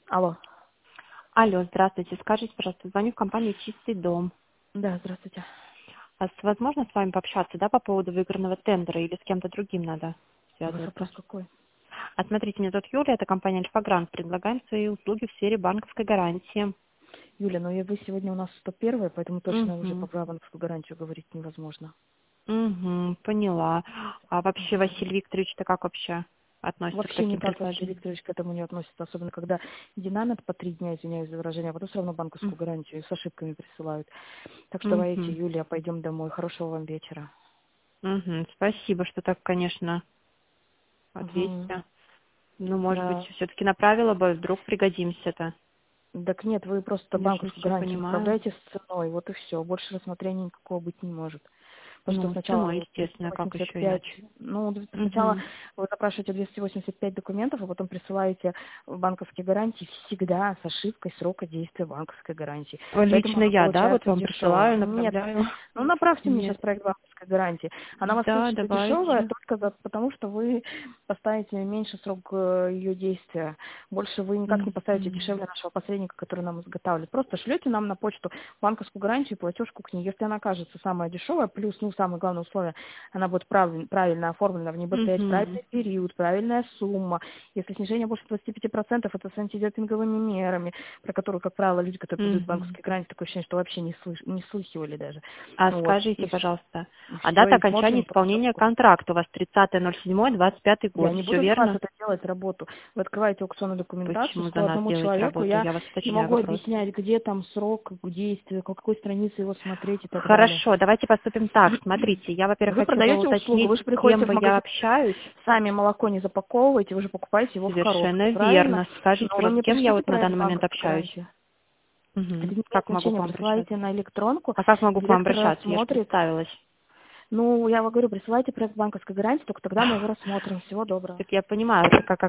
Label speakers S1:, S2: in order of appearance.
S1: Алло.
S2: Алло, здравствуйте. Скажите, пожалуйста, звоню в компанию «Чистый дом».
S1: Да, здравствуйте.
S2: Возможно с вами пообщаться, да, по поводу выигранного тендера или с кем-то другим надо
S1: У вас
S2: связываться?
S1: вопрос какой?
S2: Смотрите, меня зовут Юлия, это компания «Альфа-Грант». Предлагаем свои услуги в сфере банковской гарантии.
S1: Юля, ну и вы сегодня у нас 101, поэтому точно уже по
S2: Угу.
S1: банковскую гарантию говорить невозможно.
S2: Угу, поняла. А вообще Василий Викторович-то как вообще относится к
S1: Вообще
S2: таким
S1: никак Василий
S2: предложениям?
S1: Викторович к этому не относится, особенно когда динамит по 3 дня, извиняюсь за выражение, а потом все равно банковскую гарантию с ошибками присылают. Так что давайте,
S2: Угу.
S1: Юлия, пойдем домой. Хорошего вам вечера.
S2: Угу. Спасибо, что так, конечно,
S1: Угу.
S2: ответите. Ну, может быть,
S1: Да.
S2: все-таки направила бы, вдруг пригодимся-то.
S1: Так нет, вы просто
S2: Я же не
S1: банковскую
S2: все
S1: гарантию
S2: понимаю.
S1: направляете с ценой, вот и все. Больше рассмотрения никакого быть не может. Потому что
S2: Ну, с
S1: сначала
S2: ценой,
S1: вот
S2: естественно, как еще
S1: 285,
S2: иначе.
S1: ну, сначала
S2: Угу.
S1: вы запрашиваете 285 документов, а потом присылаете банковские гарантии всегда с ошибкой срока действия банковской гарантии. Поэтому
S2: Лично
S1: оно
S2: я, да, вот
S1: получается
S2: вам
S1: дешевое.
S2: присылаю,
S1: Нет,
S2: направляю?
S1: ну направьте мне сейчас
S2: Нет.
S1: проект банковской гарантии. Она у вас
S2: Да,
S1: получится дешевая
S2: давайте.
S1: только потому, что вы поставите меньше срок ее действия. Больше вы никак не поставите
S2: Мгм.
S1: дешевле нашего посредника, который нам изготавливает. Просто шлете нам на почту банковскую гарантию и платежку к ней. Если она окажется самая дешевая, плюс, ну, самое главное условие, она будет правильно оформлена, в ней будет стоять
S2: Мгм.
S1: правильный период, правильная сумма. Если снижение больше 25%, это с антидемпинговыми мерами, про которые, как правило, люди, которые продают
S2: Мгм.
S1: банковские гарантии, такое ощущение, что вообще не слыхивали даже.
S2: А
S1: Вот.
S2: скажите,
S1: И
S2: пожалуйста, а
S1: все,
S2: дата
S1: и
S2: окончания
S1: смотрим по
S2: исполнения
S1: сроку.
S2: контракта у вас 30.07.25
S1: Я
S2: год,
S1: не
S2: все
S1: буду за вас
S2: верно?
S1: это делать работу. Вы открываете аукционную документацию,
S2: Почему за
S1: что
S2: нас
S1: одному
S2: делаете
S1: человеку
S2: работу?
S1: я
S2: Я вас
S1: не
S2: уточняю
S1: могу
S2: вопрос.
S1: объяснять, где там срок действия, по какой странице его смотреть и так далее.
S2: Хорошо, давайте поступим так. Смотрите, я, во-первых,
S1: Вы
S2: хочу бы
S1: продаете услугу,
S2: уточнить,
S1: вы же
S2: с кем
S1: приходите в
S2: бы я
S1: магазин,
S2: общаюсь.
S1: сами молоко не запаковываете, вы же покупаете его в коробке,
S2: Совершенно
S1: правильно?
S2: верно. Скажите,
S1: Но вы
S2: пожалуйста,
S1: мне
S2: с кем я
S1: пришлите
S2: вот на
S1: проект
S2: данный момент
S1: банковской
S2: общаюсь?
S1: гарантии. Это
S2: Мгм.
S1: не имеет
S2: Как могу к
S1: значения,
S2: вам обращаться?
S1: присылайте на электронку,
S2: А как могу к вам
S1: директор
S2: обращаться? Я же
S1: рассмотрит.
S2: представилась.
S1: Ну, я вам говорю, присылайте проект банковской гарантии, только тогда мы его рассмотрим. Всего доброго.
S2: Так я понимаю, это как